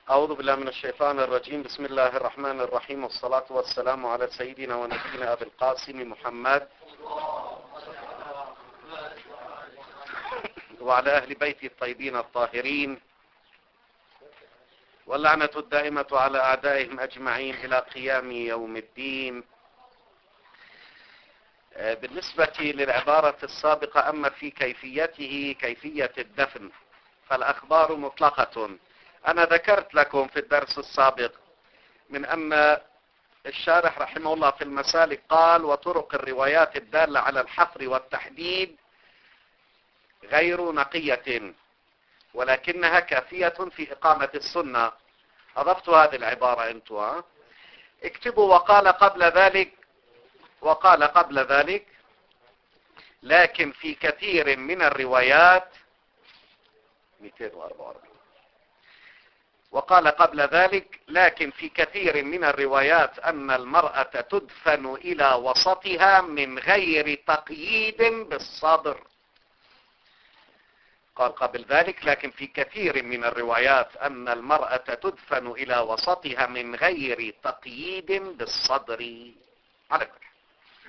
أعوذ بالله من الشيطان الرجيم. بسم الله الرحمن الرحيم، والصلاة والسلام على سيدنا ونبينا أبي القاسم محمد وعلى أهل بيته الطيبين الطاهرين، واللعنة الدائمة على أعدائهم أجمعين إلى قيام يوم الدين. بالنسبة للعبارة السابقة، أما في كيفيته كيفية الدفن فالأخبار مطلقة. أنا ذكرت لكم في الدرس السابق من أن الشارح رحمه الله في المسالك قال: وطرق الروايات الدالة على الحفر والتحديد غير نقية ولكنها كافية في إقامة السنة. أضفت هذه العبارة أنتوا اكتبوا: وقال قبل ذلك لكن في كثير من الروايات 244. وقال قبل ذلك لكن في كثير من الروايات أن المرأة تدفن إلى وسطها من غير تقييد بالصدر. قال قبل ذلك لكن في كثير من الروايات أن المرأة تدفن إلى وسطها من غير تقييد بالصدر. على كل حال،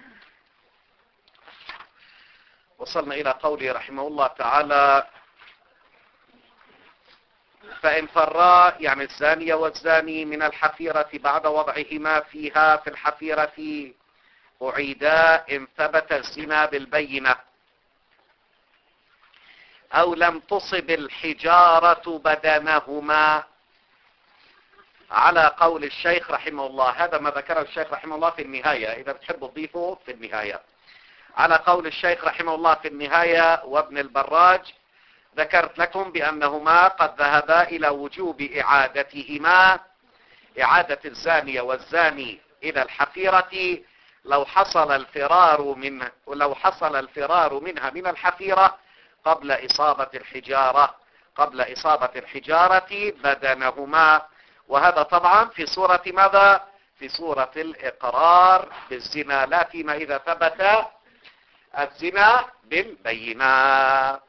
وصلنا إلى قوله رحمه الله تعالى: فإن فرا، يعني الزانية والزاني، من الحفيرة بعد وضعهما فيها في الحفيرة أعيدا إن ثبت الزنا بالبينة أو لم تصب الحجارة بدنهما، على قول الشيخ رحمه الله. هذا ما ذكره الشيخ رحمه الله في النهاية، إذا بتحبوا تضيفوا في النهاية. على قول الشيخ رحمه الله في النهاية وابن البراج، ذكرت لكم بأنهما قد ذهبا إلى وجوب إعادتهما، إعادة الزانية والزاني إلى الحفيرة لو حصل الفرار منها من الحفيرة قبل إصابة الحجارة بدنهما. وهذا طبعا في صورة ماذا؟ في صورة الإقرار بالزنا، لا فيما إذا ثبت الزنا بالبينة.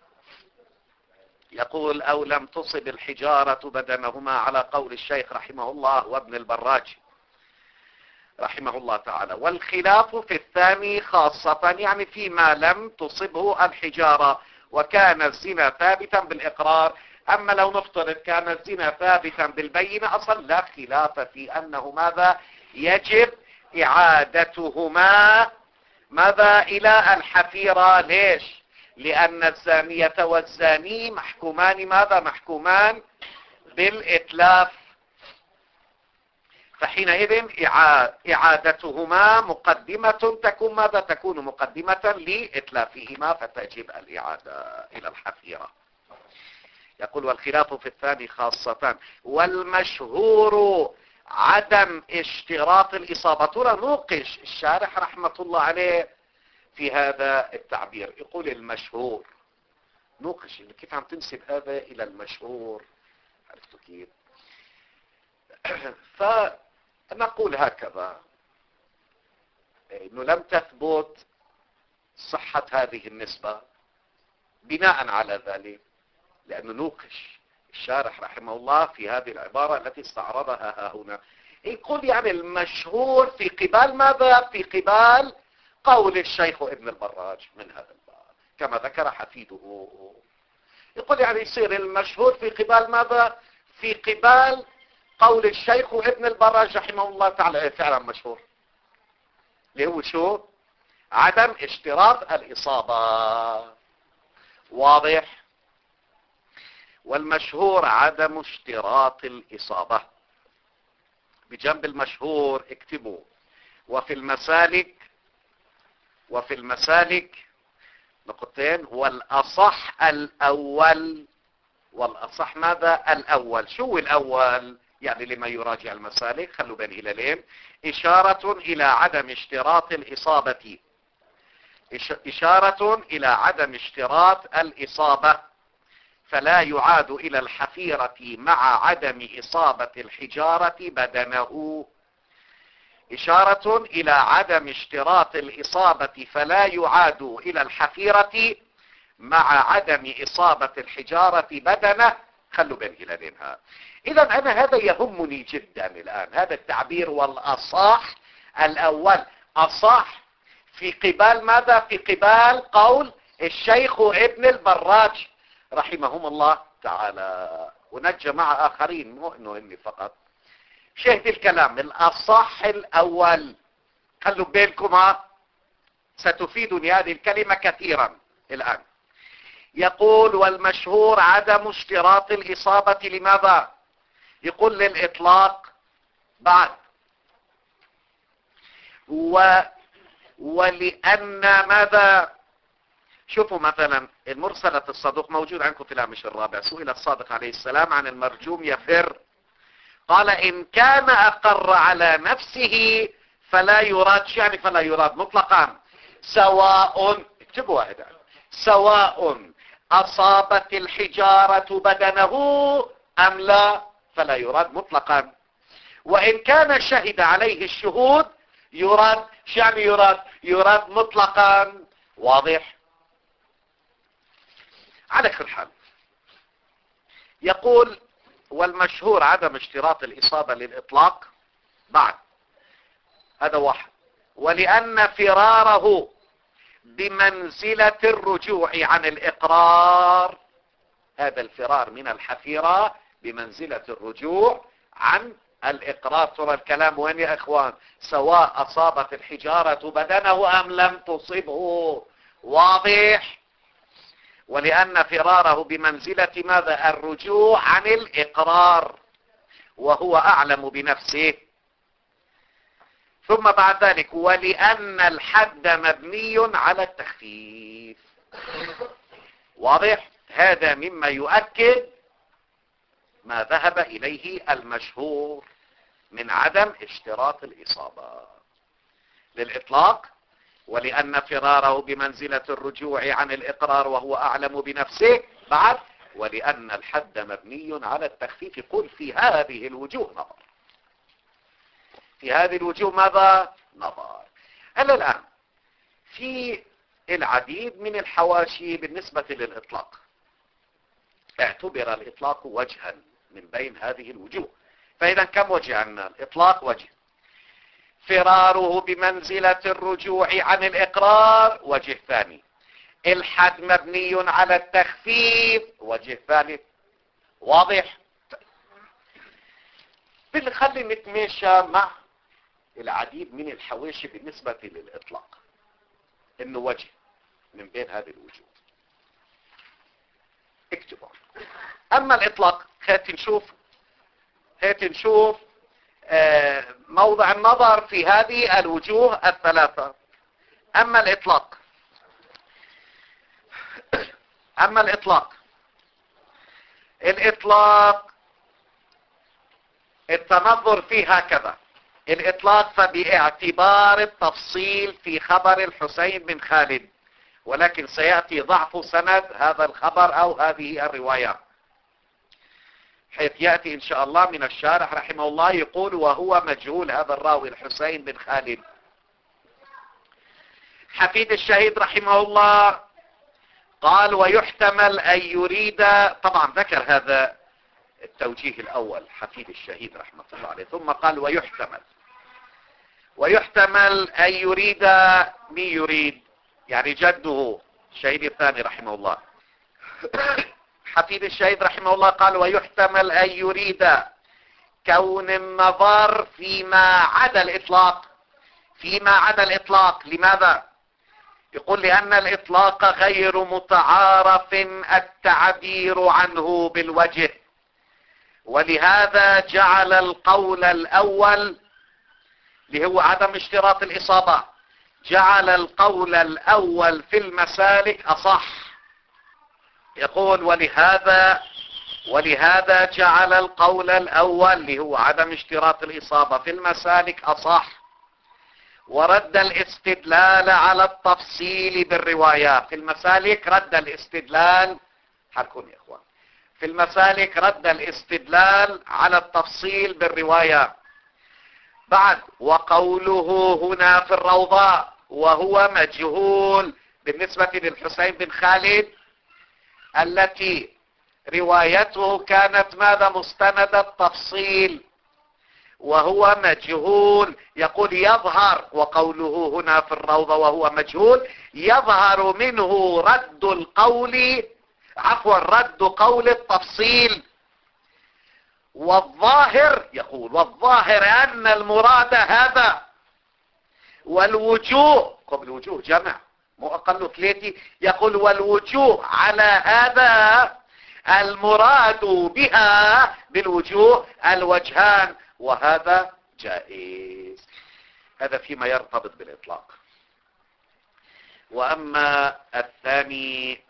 يقول: أو لم تصب الحجارة بدنهما، على قول الشيخ رحمه الله وابن البراج رحمه الله تعالى. والخلاف في الثاني خاصة، يعني فيما لم تصبه الحجارة وكان الزنا ثابتا بالإقرار. أما لو نفترض كان الزنا ثابتا بالبينة أصلا، لا خلاف في أنه ماذا؟ يجب إعادتهما ماذا؟ إلى الحفيرة. ليش؟ لأن الزانية والزاني محكومان ماذا؟ محكومان بالإتلاف. فحينئذ إعادتهما مقدمة تكون ماذا؟ تكون مقدمة لإتلافهما، فتجب الإعادة إلى الحفيرة. يقول: والخلاف في الثاني خاصة، والمشهور عدم اشتراط الإصابة. نوقش الشارح رحمة الله عليه في هذا التعبير. يقول المشهور، نوقش كيف عم تنسب هذا إلى المشهور، عرفتوا كيف؟ فنقول هكذا: إنه لم تثبت صحة هذه النسبة. بناء على ذلك، لأنه نوقش الشارح رحمه الله في هذه العبارة التي استعرضها هنا، يقول يعني المشهور في قبال ماذا؟ في قبال قول الشيخ ابن البراج من هذا الباب، كما ذكر حفيده. يقول يعني يصير المشهور في قبال ماذا؟ في قبال قول الشيخ ابن البراج رحمه الله تعالى. فعلا مشهور اللي هو شو؟ عدم اشتراط الإصابة. واضح؟ والمشهور عدم اشتراط الإصابة. بجنب المشهور اكتبوا: وفي المسالك نقطتين: والأصح الأول. والأصح ماذا؟ الأول. شو الأول؟ يعني لما يراجع المسالك، خلوا بين هلالين: إشارة إلى عدم اشتراط الإصابة، إشارة إلى عدم اشتراط الإصابة، فلا يعاد إلى الحفيرة مع عدم إصابة الحجارة بدنه. إشارة إلى عدم اشتراط الإصابة فلا يعاد إلى الحفيرة مع عدم إصابة الحجارة بدنه خلوا بين هلالينها. اذا انا هذا يهمني جدا الان، هذا التعبير والاصح الاول اصح في قبال ماذا؟ في قبال قول الشيخ ابن البراج رحمهم الله تعالى، ونجى مع اخرين مو انه اني فقط. شاهد الكلام الاصح الاول، خلوا بينكم ستفيدني هذه الكلمة كثيرا الان. يقول والمشهور عدم اشتراط الاصابة لماذا؟ يقول للاطلاق بعد ولان ماذا؟ شوفوا مثلا المرسلة الصدوق موجود عندكم في الهامش الرابع، سئل الصادق عليه السلام عن المرجوم يفر، قال ان كان اقر على نفسه فلا يراد. يعني فلا يراد مطلقا، سواء اكتبوا هذا، سواء اصابت الحجارة بدنه ام لا فلا يراد مطلقا. وان كان شهد عليه الشهود يراد. يعني يراد مطلقا. واضح؟ على كل حال يقول والمشهور عدم اشتراط الإصابة للإطلاق بعد، هذا واحد. ولأن فراره بمنزلة الرجوع عن الإقرار، هذا الفرار من الحفيرة بمنزلة الرجوع عن الإقرار. ترى الكلام وين يا إخوان؟ سواء أصابت الحجارة بدنه أم لم تصبه. واضح؟ ولأن فراره بمنزلة ماذا؟ الرجوع عن الإقرار، وهو أعلم بنفسه. ثم بعد ذلك ولأن الحد مبني على التخفيف. واضح؟ هذا مما يؤكد ما ذهب إليه المشهور من عدم اشتراط الإصابة للإطلاق. ولأن فراره بمنزلة الرجوع عن الإقرار وهو أعلم بنفسه. بعد ولأن الحد مبني على التخفيف. قل في هذه الوجوه نظر، في هذه الوجوه ماذا؟ نظر. هلا الآن في العديد من الحواشي بالنسبة للإطلاق اعتبر الإطلاق وجها من بين هذه الوجوه. فإذا كم وجه عندنا؟ الإطلاق وجه، فراره بمنزلة الرجوع عن الإقرار وجه ثاني، الحد مبني على التخفيف وجه ثالث. واضح؟ بنخلي نتماشى مع العديد من الحواشي بالنسبة للإطلاق إنه وجه من بين هذه الوجوه. اكتبوا. أما الإطلاق هات نشوف موضع النظر في هذه الوجوه الثلاثة. أما الإطلاق التنظر فيه هكذا. الإطلاق فباعتبار التفصيل في خبر الحسين بن خالد، ولكن سيأتي ضعف سند هذا الخبر أو هذه الرواية، حيث يأتي إن شاء الله من الشارح رحمه الله يقول وهو مجهول هذا الراوي الحسين بن خالد. حفيد الشهيد رحمه الله قال ويحتمل أن يريد، طبعا ذكر هذا التوجيه الأول حفيد الشهيد رحمه الله عليه، ثم قال ويحتمل أن يريد. مين يريد؟ يعني جده الشهيد الثاني رحمه الله. حفيد الشهيد رحمه الله قال ويحتمل أن يريد كون النظر فيما عدا الإطلاق. لماذا؟ يقول لأن الإطلاق غير متعارف التعبير عنه بالوجه، ولهذا جعل القول الأول اللي هو عدم اشتراط الإصابة، جعل القول الأول في المسالك أصح. يقول ولهذا جعل القول الأول اللي هو عدم اشتراط الإصابة في المسالك أصح، ورد الاستدلال على التفصيل بالروايات. في المسالك رد الاستدلال، حركون يا اخوان، في المسالك رد الاستدلال على التفصيل بالروايات. بعد وقوله هنا في الروضة وهو مجهول بالنسبة للحسين بن خالد التي روايته كانت ماذا؟ مستند التفصيل، وهو مجهول. يقول يظهر، وقوله هنا في الروضة وهو مجهول، يظهر منه رد القول، عفوا رد قول التفصيل. والظاهر، يقول والظاهر أن المراد هذا، والوجوه، قبل وجوه جمع مو أقل ثلاثة، يقول والوجوه على هذا المراد بها بالوجوه الوجهان، وهذا جائز. هذا فيما يرتبط بالإطلاق. وأما الثاني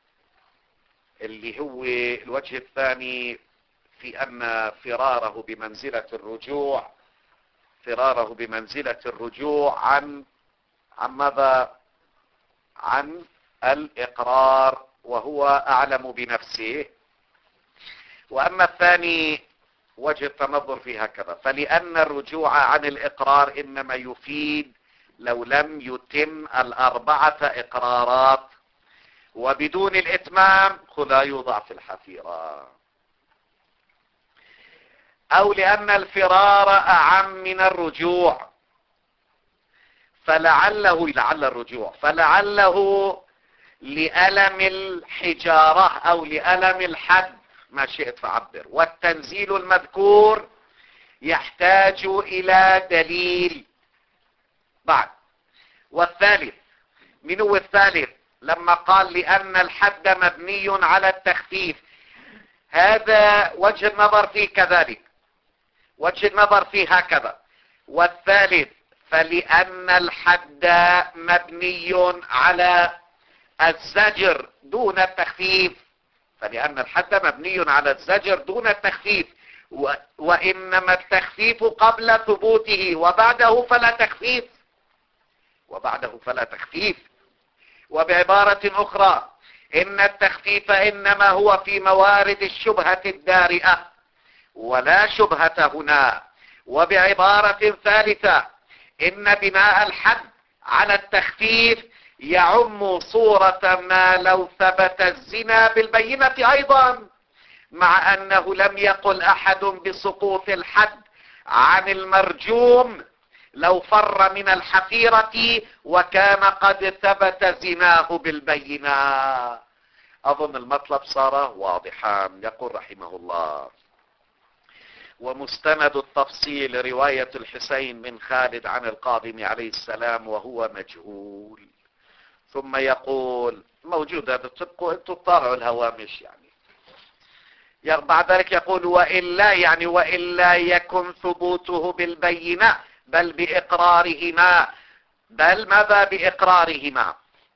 اللي هو الوجه الثاني في أن فراره بمنزلة الرجوع، فراره بمنزلة الرجوع عن ماذا؟ عن الإقرار، وهو أعلم بنفسه. وأما الثاني وجه التنظر في هكذا، فلأن الرجوع عن الإقرار إنما يفيد لو لم يتم الأربعة إقرارات، وبدون الإتمام لا يوضع في الحفيرة. أو لأن الفرار أعم من الرجوع، فلعله لألم الحجارة أو لألم الحد، ما شئت فعبر. والتنزيل المذكور يحتاج إلى دليل بعد. والثالث، من هو الثالث؟ لما قال لأن الحد مبني على التخفيف، هذا وجه النظر فيه كذلك، وجه النظر فيه هكذا. والثالث فلأن الحد مبني على الزجر دون التخفيف، فلأن الحد مبني على الزجر دون التخفيف، وإنما التخفيف قبل ثبوته، وبعده فلا تخفيف. وبعبارة أخرى إن التخفيف إنما هو في موارد الشبهة الدارئة ولا شبهة هنا. وبعبارة ثالثة إن بناء الحد على التخفيف يعم صورة ما لو ثبت الزنا بالبينة أيضا، مع أنه لم يقل أحد بسقوط الحد عن المرجوم لو فر من الحفيرة وكان قد ثبت زناه بالبينة. أظن المطلب صار واضحا. يقول رحمه الله: ومستند التفصيل رواية الحسين من خالد عن القاضم عليه السلام وهو مجهول. ثم يقول موجود هذا، تبقوا انتم تطالعوا الهوامش يعني بعد ذلك يقول وإلا يكن ثبوته بالبينة بل بإقرارهما، بل ماذا؟ بإقرارهما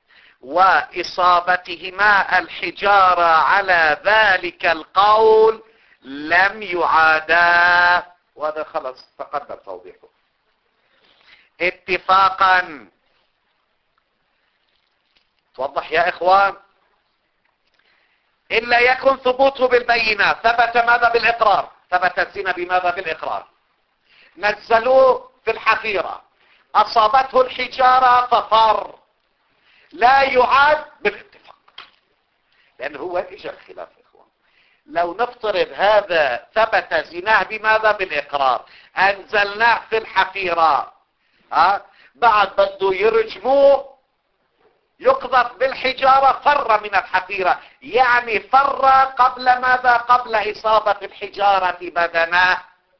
وإصابتهما الحجارة على ذلك القول لم يعادا. وهذا خلص تقدم توضيحه. اتفاقا، توضح يا إخوان. إلا يكن ثبوته بالبينة، ثبت ماذا؟ بالإقرار، ثبت الزنا بماذا؟ بالإقرار. نزلوه في الحفيرة، أصابته الحجارة ففر، لا يعاد بالاتفاق، لأنه هو إجا الخلاف يا إخوان. لو نفترض هذا ثبت زناه بماذا؟ بالإقرار، أنزلناه في الحفيرة، بعد بده يرجموه يقذف بالحجارة، فر من الحفيرة، يعني فر قبل ماذا؟ قبل إصابة الحجارة بدناه.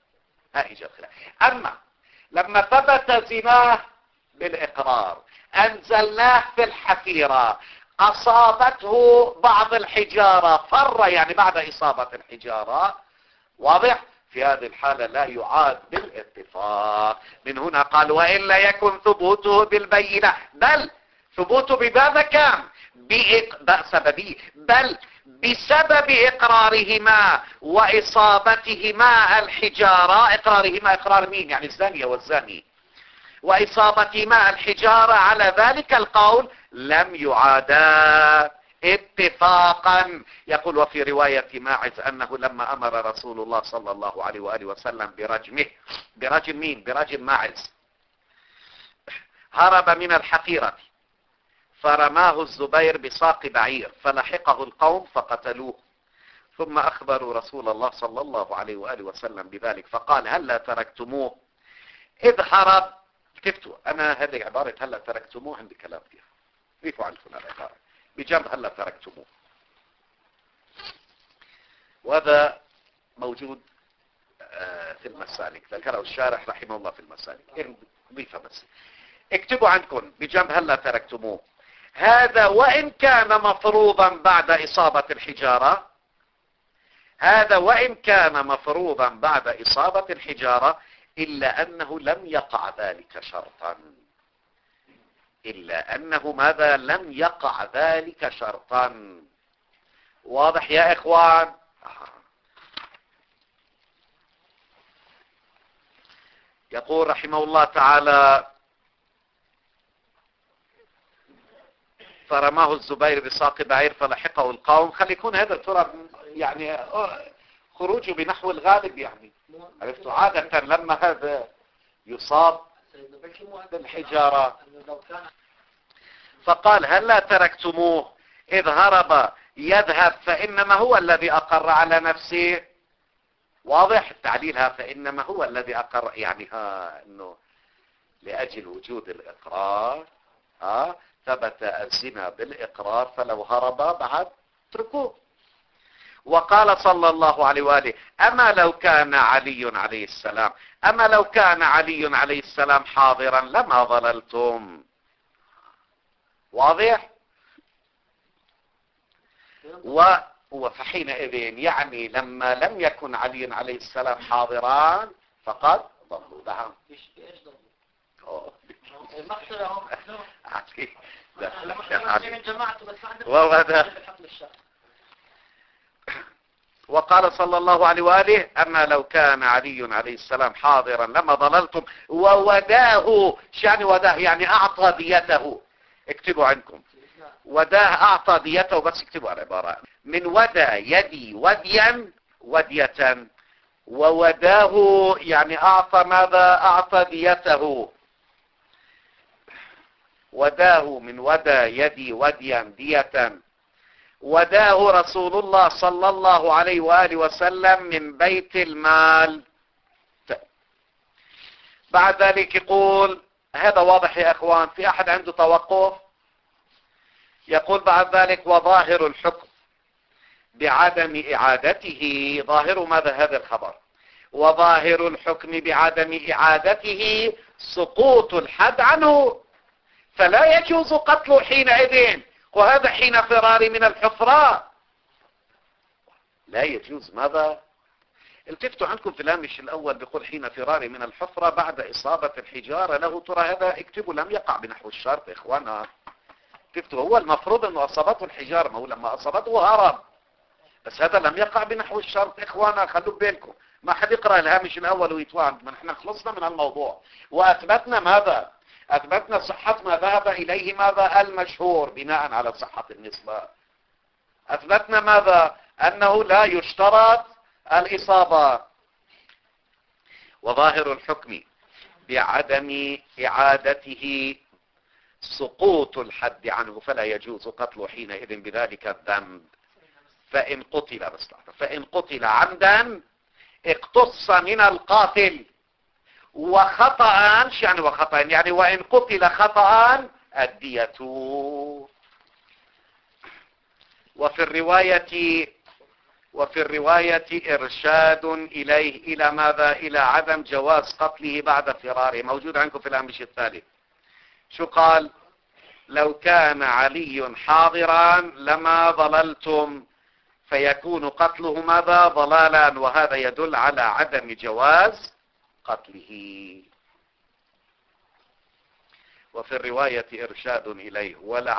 أما لما ثبت زناه بالإقرار، أنزلناه في الحفيرة، أصابته بعض الحجارة، فر يعني بعد إصابة الحجارة، واضح؟ في هذه الحالة لا يعاد بالاتفاق. من هنا قال وإلا يكن ثبوته بالبينة، بل ثبوته بماذا كان؟ بل بسبب إقرارهما وإصابتهما الحجارة. إقرارهما إقرار مين؟ يعني الزانية والزاني. وإصابتهما الحجارة على ذلك القول لم يعادا اتفاقا. يقول وفي رواية ماعز أنه لما أمر رسول الله صلى الله عليه وآله وسلم برجمه، برجم مين؟ برجم ماعز، هرب من الحفيرة فرماه الزبير بساق بعير فلحقه القوم فقتلوه، ثم أخبروا رسول الله صلى الله عليه وآله وسلم بذلك، فقال هلا تركتموه إذ هرب. التفتوا، أنا هذه عبارة هلا تركتموه عندي كلام فيها، ضيفوا عنكم العبارة بجنب هلا تركتموه، وهذا موجود في المسالك، ذكره الشارح رحمه الله في المسالك. ضيفة بس اكتبوا عندكم بجنب هلا تركتموه. هذا وإن كان مفروضا بعد إصابة الحجارة، هذا وإن كان مفروضا بعد إصابة الحجارة، إلا أنه لم يقع ذلك شرطا، إلا أنه ماذا؟ لم يقع ذلك شرطا. واضح يا إخوان؟ يقول رحمه الله تعالى فرماه الزبير بساق بعير فلحقه القوم. خلي يكون هذا التراب يعني خروجه بنحو الغالب، يعني عرفتوا عادة لما هذا يصاب بالحجارة. فقال هلا تركتموه إذ هرب يذهب فإنما هو الذي أقر على نفسه. واضح تعليلها، فإنما هو الذي أقر، يعني إنه لأجل وجود الإقرار ثبت الزنا بالإقرار، فلو هرب بعد اتركوه. وقال صلى الله عليه وآله أما لو كان علي عليه السلام، أما لو كان علي عليه السلام حاضرا لما ضللتم. واضح؟ فحينئذ يعني لما لم يكن علي عليه السلام حاضرا فقد ضلوا. نعم وقال صلى الله عليه وآله أما لو كان علي عليه السلام حاضرا لما ضللتم ووداه. يعني وداه يعني أعطى ديته. اكتبوا عندكم وداه أعطى ديته، بس اكتبوا العبارة من ودى يدي وديا ودية، ووداه يعني أعطى ماذا؟ أعطى ديته. وداه من ودى يدي وديا دية. وداه رسول الله صلى الله عليه وآله وسلم من بيت المال. بعد ذلك يقول هذا واضح يا أخوان؟ في أحد عنده توقف؟ يقول بعد ذلك وظاهر الحكم بعدم إعادته. ظاهر ماذا هذا الخبر؟ وظاهر الحكم بعدم إعادته سقوط الحد عنه، فلا يجوز قتله حينئذ، وهذا حين فرار من الحفرة لا يجوز. ماذا؟ التفتوا عنكم في الهامش الأول بيقول حين فرار من الحفرة بعد إصابة الحجارة له. ترى هذا اكتبوا لم يقع بنحو الشرط إخوانا. التفتوا هو المفروض أنه أصابته الحجارة، ما هو لما أصابته هرب، بس هذا لم يقع بنحو الشرط إخوانا. خلوا بالكم ما حد يقرأ الهامش الأول ويتوهم. ما نحن خلصنا من الموضوع وأثبتنا ماذا؟ أثبتنا صحة ما ذهب إليه ماذا؟ المشهور بناء على صحة النسبة. أثبتنا ماذا؟ أنه لا يشترط الإصابة. وظاهر الحكم بعدم إعادته سقوط الحد عنه، فلا يجوز قتله حينئذ بذلك الذنب. فإن قتل عمدا اقتص من القاتل وخطأ. يعني وخطأ يعني وإن قتل خطأ الدية. وفي الرواية إرشاد إليه إلى ماذا؟ إلى عدم جواز قتله بعد فراره. موجود عندكم في الهامش الثالث. شو قال؟ لو كان علي حاضرا لما ضللتم، فيكون قتله ماذا؟ ضلالا، وهذا يدل على عدم جواز قتله. وفي الرواية إرشاد إليه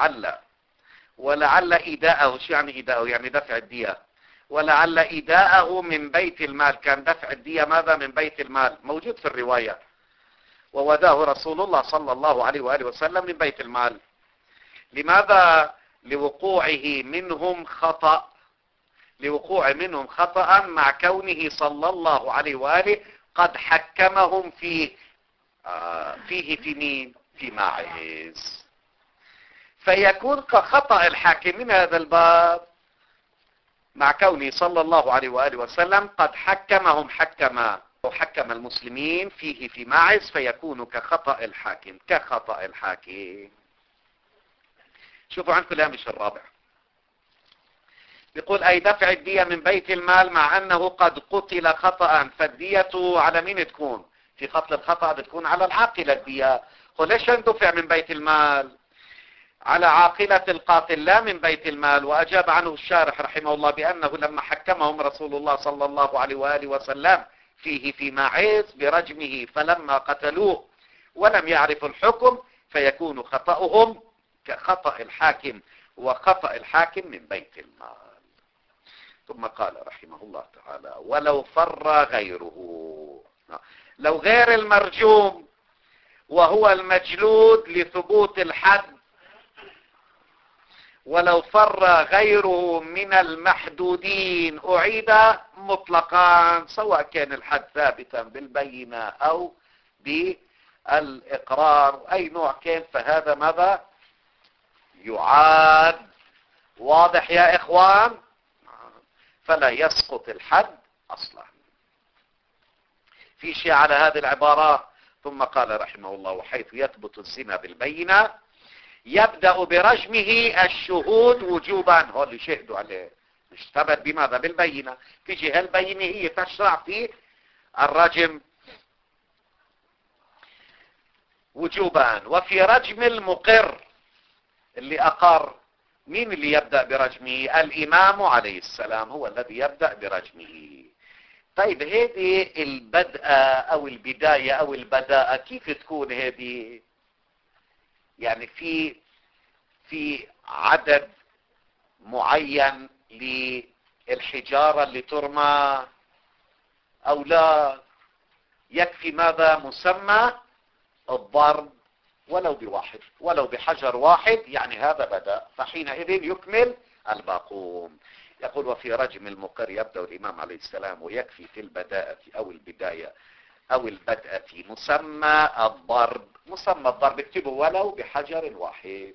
ولعل إيداءه. شو يعني إيداءه؟ يعني دفع الدية. ولعل إيداءه من بيت المال، كان دفع الدية ماذا؟ من بيت المال. موجود في الرواية ووداه رسول الله صلى الله عليه وآله وسلم من بيت المال. لماذا؟ لوقوع منهم خطأ مع كونه صلى الله عليه وآله قد حكمهم فيه في مين؟ في ماعز. فيكون كخطأ الحاكم من هذا الباب مع كونه صلى الله عليه وآله وسلم قد حكمهم حكم المسلمين فيه في ماعز، فيكون كخطأ الحاكم. شوفوا عندكم الهامش الرابع، بيقول أي دفع الدية من بيت المال مع أنه قد قتل خطأ، فالدية على مين تكون؟ في قتل الخطأ بتكون على العاقلة الدية. ليش اندفع من بيت المال؟ على عاقلة القاتل لا من بيت المال. وأجاب عنه الشارح رحمه الله بأنه لما حكمهم رسول الله صلى الله عليه وآله وسلم فيه في ماعز برجمه فلما قتلوه ولم يعرفوا الحكم، فيكون خطأهم كخطأ الحاكم، وخطأ الحاكم من بيت المال. ثم قال رحمه الله تعالى ولو فر غيره، لو غير المرجوم وهو المجلود لثبوت الحد، ولو فر غيره من المحدودين أعيد مطلقا، سواء كان الحد ثابتا بالبينة أو بالإقرار، أي نوع كان، فهذا ماذا يعاد. واضح يا إخوان؟ فلا يسقط الحد أصلا. في شيء على هذه العبارة. ثم قال رحمه الله وحيث يثبت الزنا بالبينة يبدأ برجمه الشهود وجوبا. هو اللي شهدوا عليه مش ثبت بماذا؟ بالبينة. تيجي هالبينة هي تشرع في الرجم وجوبا. وفي رجم المقر اللي أقر، مين اللي يبدأ برجمه؟ الإمام عليه السلام هو الذي يبدأ برجمه. طيب هذه البدء أو البداية أو البداءة كيف تكون هذه؟ يعني في عدد معين للحجارة اللي ترمى أو لا؟ يكفي ماذا؟ مسمى الضرب ولو بواحد، ولو بحجر واحد، يعني هذا بدأ، فحينئذ يكمل الباقون. يقول وفي رجم المقر يبدأ الإمام عليه السلام، ويكفي في البداءة أو البداية أو البدءة مسمى الضرب. مسمى الضرب اكتبه ولو بحجر واحد.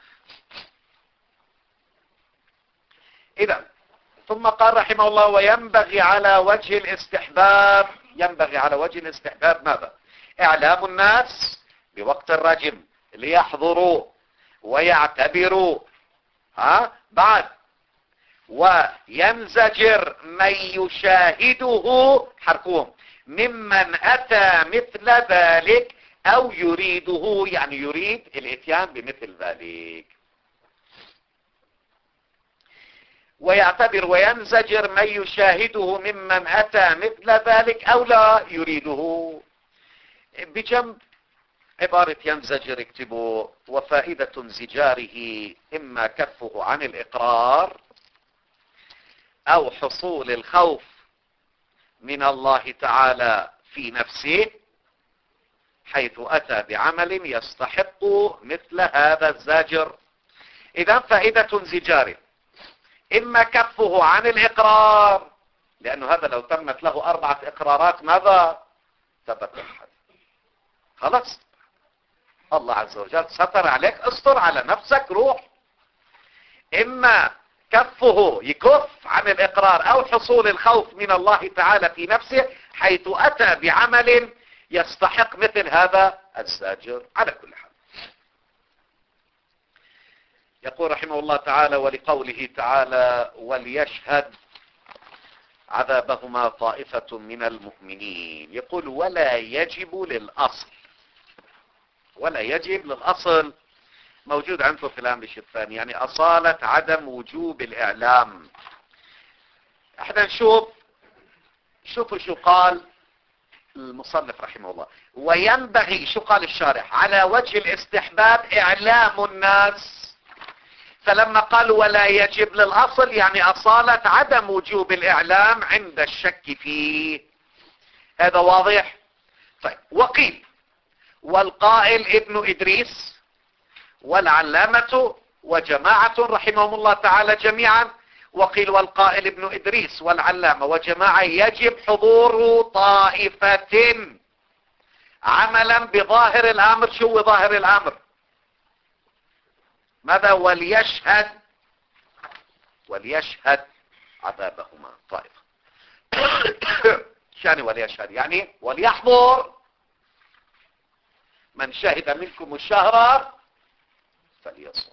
إذا ثم قال رحمه الله وينبغي على وجه الاستحباب، ينبغي على وجه الاستحباب ماذا؟ إعلام الناس بوقت الرجم ليحضروا ويعتبروا. بعد وينزجر من يشاهده حركهم ممن أتى مثل ذلك أو يريده، يعني يريد الاتيان بمثل ذلك. ويعتبر وينزجر من يشاهده ممن أتى مثل ذلك أو لا يريده. بجنب عبارة ينزجر اكتبوا وفائدة انزجاره إما كفه عن الإقرار أو حصول الخوف من الله تعالى في نفسه حيث أتى بعمل يستحق مثل هذا الزاجر. إذا فائدة انزجاره إما كفه عن الإقرار، لأنه هذا لو تمت له 4 إقرارات ماذا؟ ثبت الحد. خلاص الله عز وجل ستر عليك، استر على نفسك، روح. إما كفه يكف عن الإقرار أو حصول الخوف من الله تعالى في نفسه حيث أتى بعمل يستحق مثل هذا الزاجر. على كل حال يقول رحمه الله تعالى ولقوله تعالى وليشهد عذابهما طائفة من المؤمنين، يقول ولا يجب للأصل. ولا يجب للأصل موجود عندكم في الهامش الثاني، يعني أصالة عدم وجوب الإعلام. احنا شوفوا شو قال المصنف رحمه الله. وينبغي، شو قال الشارح؟ على وجه الاستحباب إعلام الناس. فلما قال ولا يجب للأصل يعني أصالة عدم وجوب الإعلام عند الشك فيه. هذا واضح؟ طيب وقيل والقائل ابن إدريس والعلامة وجماعة رحمهم الله تعالى جميعا، وقيل والقائل ابن إدريس والعلامة وجماعة يجب حضور طائفة عملا بظاهر الأمر. شو ظاهر الأمر؟ ماذا؟ وليشهد عذابهما طائفة. شان وليشهد يعني وليحضر من شهد منكم الشهر فليصم.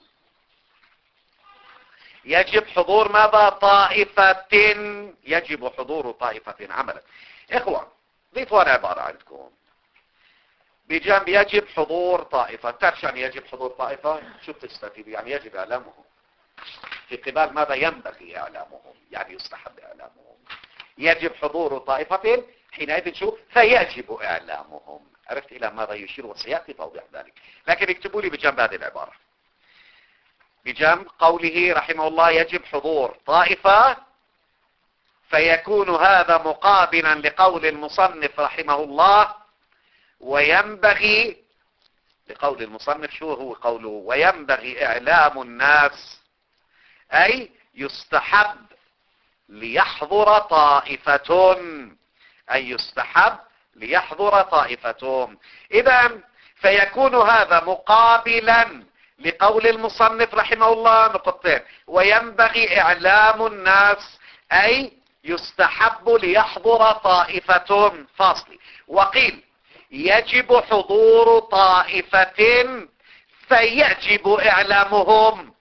يجب حضور ماذا؟ طائفة. يجب حضور طائفة عملا. اخوان ضيفوا العبارة عندكم بجنب يجب حضور طائفة. تعرف يعني يجب حضور طائفة؟ شو بتستفيد؟ يعني يجب اعلامهم في قبال ماذا ينبغي اعلامهم، يعني يستحب اعلامهم. يجب حضور طائفة حينئذ شو؟ فيجب اعلامهم. عرفت الى ماذا يشير وسيأتي توضيح ذلك، لكن اكتبوا لي بجنب هذه العبارة، بجنب قوله رحمه الله يجب حضور طائفة، فيكون هذا مقابلا لقول المصنف رحمه الله وينبغي، لقول المصنف شو هو قوله؟ وينبغي إعلام الناس، أي يستحب ليحضر طائفة، أي يستحب ليحضر طائفة. إذن فيكون هذا مقابلا لقول المصنف رحمه الله نقطتين، وينبغي إعلام الناس أي يستحب ليحضر طائفة فاصل. وقيل يجب حضور طائفة فيجب إعلامهم.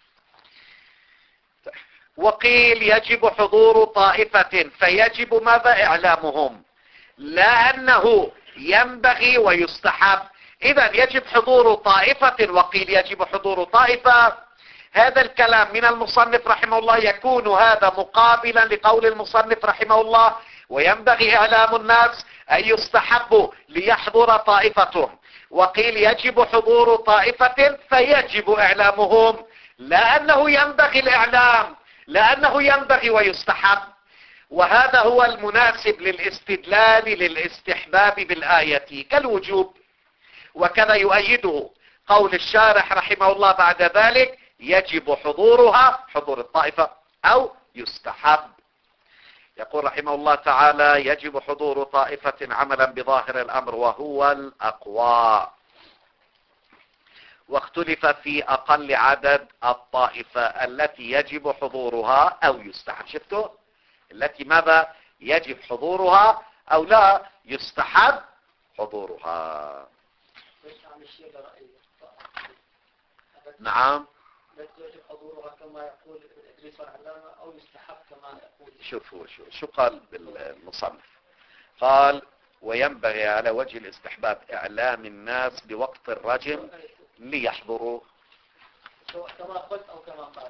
وقيل يجب حضور طائفة فيجب ماذا؟ إعلامهم، لأنه ينبغي ويستحب. إذن يجب حضور طائفة وقيل يجب حضور طائفة. هذا الكلام من المصنف رحمه الله يكون هذا مقابلا لقول المصنف رحمه الله وينبغي إعلام الناس أن يستحب ليحضر طائفة، وقيل يجب حضور طائفة فيجب إعلامهم، لأنه ينبغي الإعلام، لأنه ينبغي ويستحب. وهذا هو المناسب للاستدلال للاستحباب بالآية كالوجوب. وكذا يؤيده قول الشارح رحمه الله بعد ذلك يجب حضورها، حضور الطائفة، أو يستحب. يقول رحمه الله تعالى يجب حضور طائفة عملا بظاهر الأمر وهو الأقوى. واختلف في أقل عدد الطائفة التي يجب حضورها أو يستحب. شفتوا التي ماذا؟ يجب حضورها أو لا يستحب حضورها. نعم يجب حضورها كما يقول ابن إدريس والعلامة أو يستحب كما يقول. شوفوا شو قال المصنف؟ قال وينبغي على وجه الاستحباب إعلام الناس بوقت الرجم ليحضروا كما قلت أو كما قال.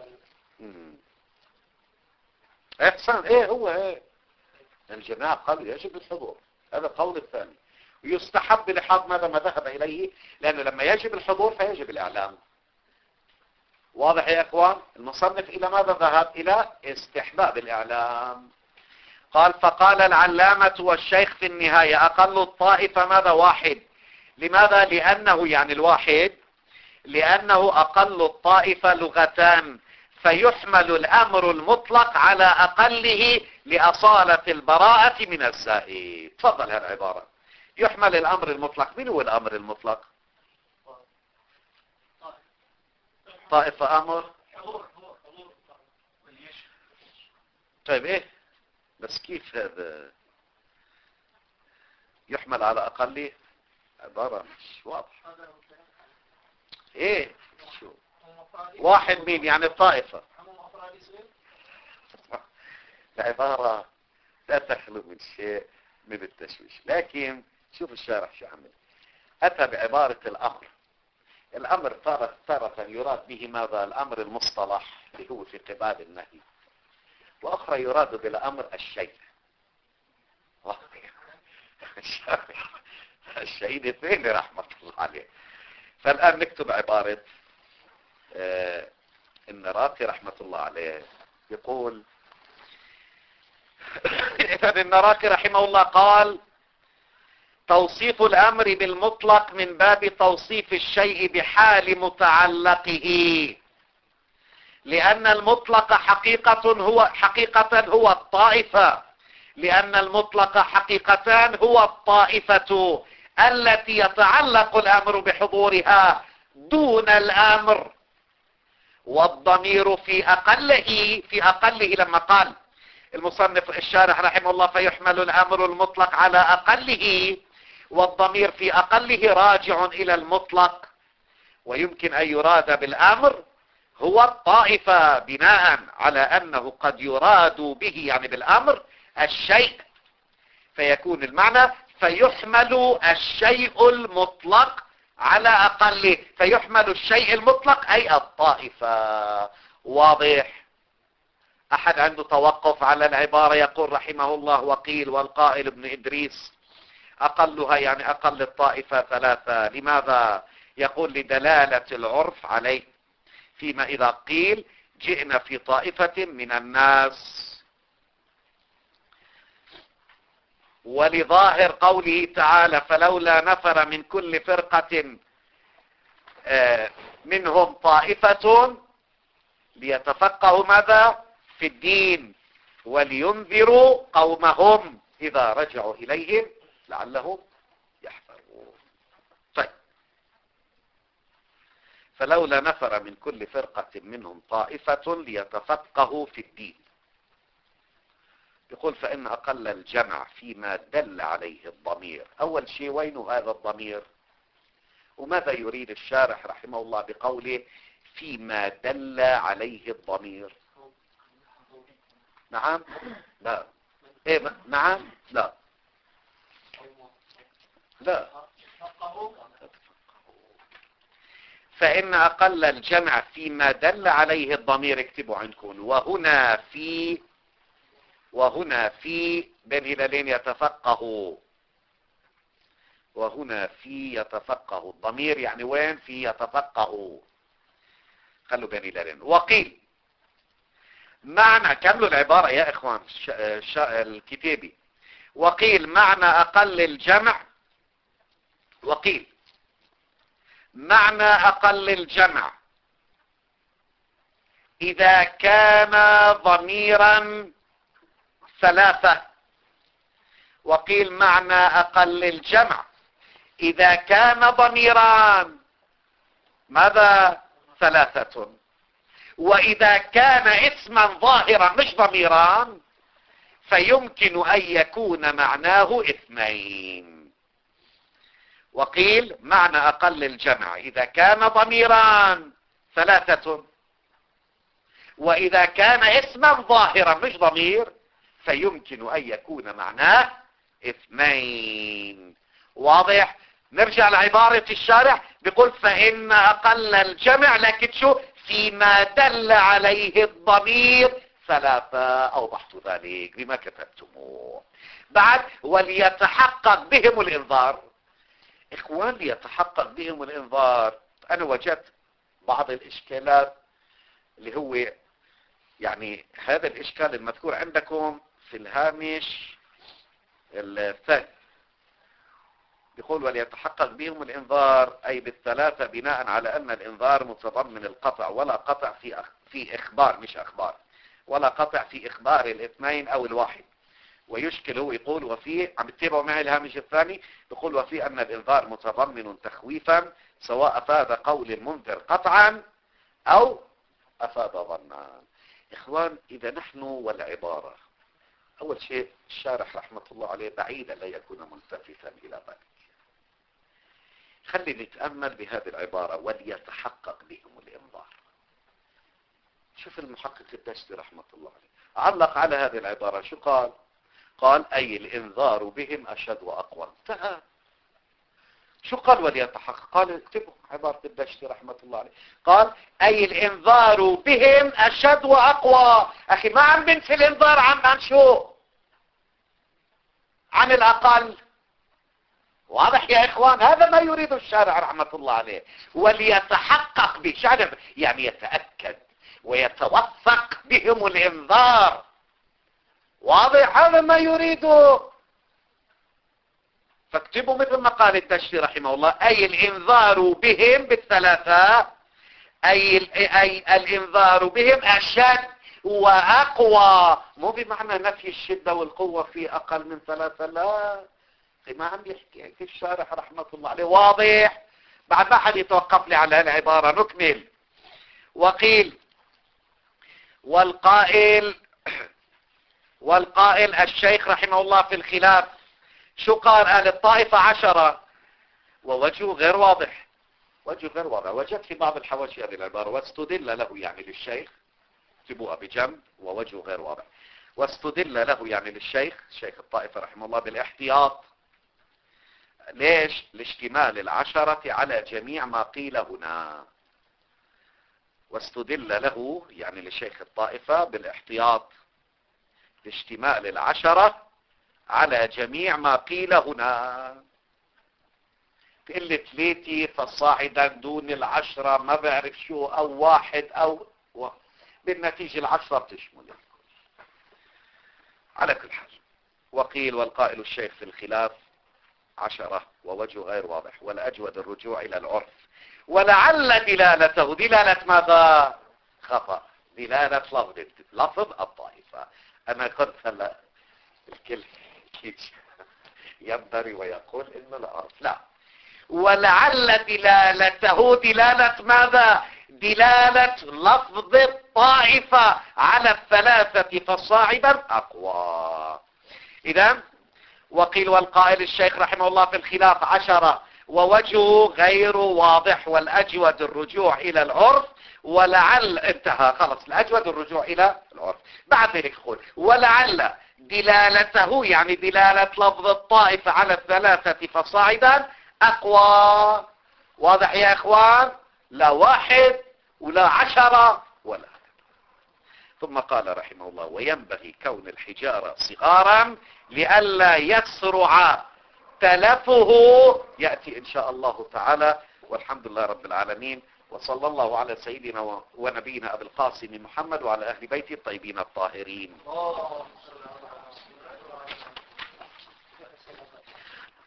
احسن. ايه هو ايه الجماعة قالوا يجب الحضور، هذا القول الثاني. ويستحب لحظ ماذا ما ذهب إليه، لأنه لما يجب الحضور فيجب الإعلام. واضح يا اخوان؟ المصنف الى ماذا ذهب؟ الى استحباب الاعلام. قال فقال العلامة والشيخ في النهاية اقل الطائفة ماذا؟ واحد. لماذا؟ لانه يعني الواحد، لانه اقل الطائفة لغتان، فيحمل الامر المطلق على اقله لاصالة البراءة من الزائد. تفضل هالعبارة، يحمل الامر المطلق. من هو الامر المطلق؟ طائفة امر. طيب ايه بس كيف هذا يحمل على اقله؟ عبارة مش واضحة. ايه شو واحد مين يعني الطائفة؟ العبارة لا تخلو من شيء من التشويش. لكن شوف الشارح شو عمل، اتى بعبارة الامر. الامر تارة يراد به ماذا؟ الامر المصطلح اللي هو في قبال النهي، واخرى يراد بالامر الشيء. الشهيد اثنين رحمة الله عليه. فالان نكتب عبارة النراقي رحمة الله عليه يقول إذن النراقي رحمه الله قال توصيف الامر بالمطلق من باب توصيف الشيء بحال متعلقه، لان المطلق حقيقة هو الطائفة، لان المطلق حقيقتان هو الطائفة التي يتعلق الامر بحضورها دون الامر. والضمير في اقله لما قال المصنف الشارح رحمه الله فيحمل الامر المطلق على اقله، والضمير في اقله راجع الى المطلق، ويمكن ان يراد بالامر هو الطائفة بناء على انه قد يراد به يعني بالامر الشيء، فيكون المعنى فيحمل الشيء المطلق على اقله، فيحمل الشيء المطلق اي الطائفة. واضح؟ احد عنده توقف على العبارة يقول رحمه الله وقيل والقائل ابن ادريس اقلها يعني اقل الطائفة 3. لماذا؟ يقول لدلالة العرف عليه، فيما اذا قيل جئنا في طائفة من الناس، ولظاهر قوله تعالى فلولا نفر من كل فرقة منهم طائفة ليتفقهوا ماذا في الدين ولينذروا قومهم إذا رجعوا إليهم لعلهم يحذرون. طيب، فلولا نفر من كل فرقة منهم طائفة ليتفقهوا في الدين. يقول فإن أقل الجمع فيما دل عليه الضمير. أول شيء وين هذا الضمير؟ وماذا يريد الشارح رحمه الله بقوله فيما دل عليه الضمير؟ نعم؟ لا. إيه نعم؟ لا. لا. فإن أقل الجمع فيما دل عليه الضمير، اكتبوا عندكم وهنا في بين هلالين يتفقه، وهنا في يتفقه الضمير يعني وين؟ في يتفقه، خلوا بين هلالين. وقيل معنى، كملوا العبارة يا اخوان الكتابي. وقيل معنى اقل الجمع، وقيل معنى اقل الجمع اذا كان ضميرا 3. وقيل معنى اقل الجمع اذا كان ضميران ماذا؟ 3. واذا كان اسما ظاهرا مش ضميران فيمكن ان يكون معناه 2. وقيل معنى اقل الجمع اذا كان ضميران 3 واذا كان اسما ظاهرا مش ضمير فيمكن ان يكون معناه 2. واضح؟ نرجع لعبارة الشارح، بيقول فإن أقل الجمع لكن شو فيما دل عليه الضمير 3. أوضحت ذلك بما كتبتموه. بعد وليتحقق بهم الإنذار. إخوان ليتحقق بهم الإنذار، أنا وجدت بعض الإشكالات اللي هو يعني هذا الإشكال المذكور عندكم في الهامش الثاني، يقول وليتحقق بهم الإنذار أي بالثلاثة بناء على أن الإنذار متضمن القطع، ولا قطع في إخبار مش أخبار، ولا قطع في إخبار الاثنين أو الواحد. ويشكل هو يقول وفيه، عم تتابعوا معي الهامش الثاني، يقول وفيه أن الإنذار متضمن تخويفا سواء أفاد قول المنذر قطعا أو أفاد ظنا. إخوان إذا نحن والعبارة، أول شيء الشارح رحمة الله عليه بعيدا لا يكون ملتفتا إلى ذلك، خلي نتأمل بهذه العبارة وليتحقق بهم الإنذار. شوف المحقق الدشتي رحمة الله عليه علق على هذه العبارة، شو قال؟ قال أي الإنذار بهم أشد وأقوى. انتهى. شو قال وليتحقق؟ قال اكتبوا عبارة الدشتي رحمة الله عليه، قال أي الإنذار بهم أشد وأقوى. أخي ما عم بنفي الإنذار عن شو؟ عن الأقل. واضح يا إخوان؟ هذا ما يريد الشارع رحمة الله عليه. وليتحقق بشارع يعني يتأكد ويتوثق بهم الإنذار. واضح؟ هذا ما يريده. فاكتبوا مثل ما قال الدشتي رحمه الله أي الإنذار بهم بالثلاثة، أي الإنذار بهم أشد وأقوى، مو بمعنى نفي الشدة والقوة في أقل من 3، لا، ما عم يحكي في الشارح رحمة الله عليه. واضح؟ بعد ما حد يتوقف لي على العبارة نكمل. وقيل والقائل والقائل الشيخ رحمه الله في الخلاف شو قال؟ قال الطائفة 10 ووجهه غير واضح. وجهه غير واضح. وجدت في بعض الحواشي هذه العبارة واستدل له يعني للشيخ، اكتبوها بجنب، ووجهه غير واضح. واستدل له يعني للشيخ، شيخ الطائفة رحمه الله، بالاحتياط. ليش؟ لاشتمال 10 على جميع ما قيل هنا. واستدل له يعني لشيخ الطائفة بالاحتياط لاشتمال 10 على جميع ما قيل هنا. تقول لي 3 فصاعدا دون 10 ما بعرف شو، او 1 او بالنتيجة 10 بتشمل. على كل حال، وقيل والقائل الشيخ في الخلاف 10 ووجه غير واضح، والأجود الرجوع إلى العرف، ولعل دلالته دلالة ماذا؟ خطأ، دلالة لفظ الطائفة. أنا قلت هلا الكل ينبري ويقول إنه العرف، لا، ولعل دلالته دلالة ماذا؟ دلالة لفظ الطائفة على 3 فصاعدا أقوى. إذن وقيل والقائل الشيخ رحمه الله في الخلاف 10 ووجهه غير واضح، والأجود الرجوع إلى العرف، ولعل انتهى خلص، الأجود الرجوع إلى العرف. بعد ذلك يقول ولعل دلالته يعني دلالة لفظ الطائفة على 3 فصاعدا أقوى. واضح يا إخوان؟ لا 1 ولا 10 ولا. ثم قال رحمه الله وينبغي كون الحجارة صغارا لئلا يسرع تلفه. يأتي إن شاء الله تعالى، والحمد لله رب العالمين، وصلى الله على سيدنا ونبينا أبي القاسم محمد وعلى أهل بيته الطيبين الطاهرين.